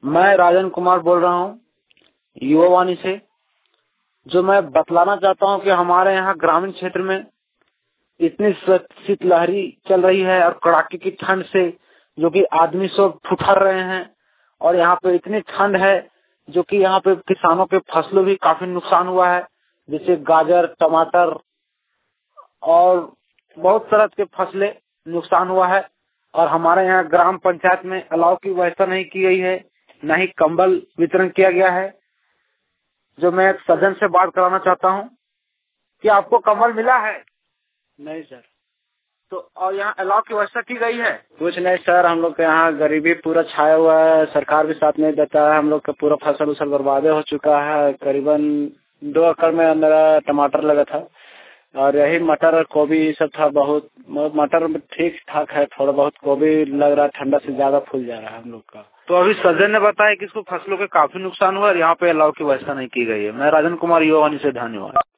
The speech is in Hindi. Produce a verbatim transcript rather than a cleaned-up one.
मैं राजन कुमार बोल रहा हूँ युवा वाणी से। जो मैं बतलाना चाहता हूँ कि हमारे यहाँ ग्रामीण क्षेत्र में इतनी शीतलहरी चल रही है और कड़ाके की ठंड से जो कि आदमी सब ठुठर रहे हैं, और यहाँ पे इतनी ठंड है जो कि यहाँ पे किसानों के फसलों भी काफी नुकसान हुआ है, जैसे गाजर, टमाटर और बहुत तरह के फसलें नुकसान हुआ है। और हमारे यहाँ ग्राम पंचायत में अलाव की व्यवस्था नहीं की गई है, न ही कंबल वितरण किया गया है। जो मैं एक सज्जन से बात कराना चाहता हूँ कि आपको कंबल मिला है? नहीं सर। तो और यहाँ अलाव की व्यवस्था की गई है? कुछ नहीं सर, हम लोग के यहाँ गरीबी पूरा छाया हुआ है, सरकार भी साथ नहीं देता है। हम लोग का पूरा फसल उसल बर्बाद हो चुका है। करीबन दो एकड़ में मेरा टमाटर लगा था और यही मटर गोभी सब था। बहुत मटर ठीक ठाक है, थोड़ा बहुत गोभी लग रहा है, ठंडा से ज्यादा फूल जा रहा है हम लोग का। तो अभी सज्जन ने बताया कि इसको फसलों के काफी नुकसान हुआ और यहाँ पे अलाव की व्यवस्था नहीं की गई है। मैं राजन कुमार युवा वाणी से, धन्यवाद।